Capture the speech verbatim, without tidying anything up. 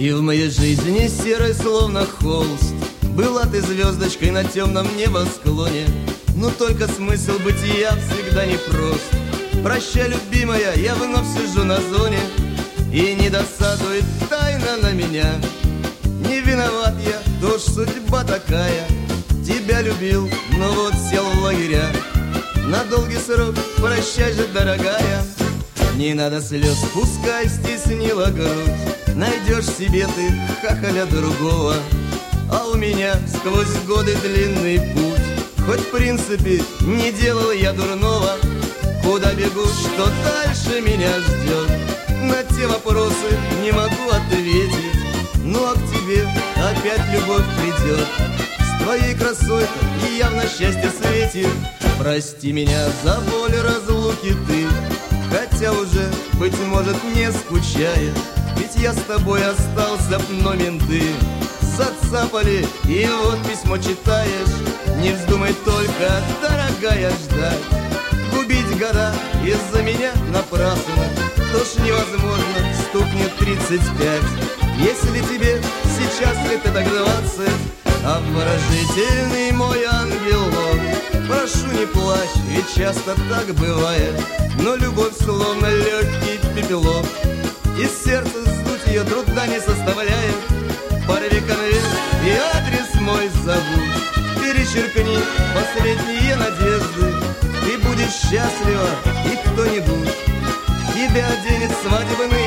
И в моей жизни серой, словно холст, была ты звездочкой на темном небосклоне. Но только смысл бытия всегда непрост. Прощай, любимая, я вновь сижу на зоне, и не досадует тайна на меня. Не виноват я, то ж судьба такая. Тебя любил, но вот сел в лагеря. На долгий срок прощай же, дорогая. Не надо слез, пускай стеснила грудь. Найдешь себе ты хахаля другого. А у меня сквозь годы длинный путь. Хоть в принципе не делал я дурного. Куда бегу, что дальше меня ждет? На те вопросы не могу ответить. Ну а к тебе опять любовь придет. С твоей красой и явно счастье светит. Прости меня за боль разлуки ты, хотя уже, быть может, не скучаешь. Ведь я с тобой остался б, но менты зацапали, и вот письмо читаешь. Не вздумай только, дорогая, ждать. Губить года из-за меня напрасно. То ж невозможно, стукнет тридцать пять. Если тебе сейчас лет это двадцать. Обворожительный мой ангелок, прошу, не плачь, ведь часто так бывает. Но любовь словно легкий пепелок, из сердца сдуть ее труда не составляет. Порви конверт и адрес мой забудь. Перечеркни последние надежды. Ты будешь счастлива, и кто-нибудь тебя оденет свадебный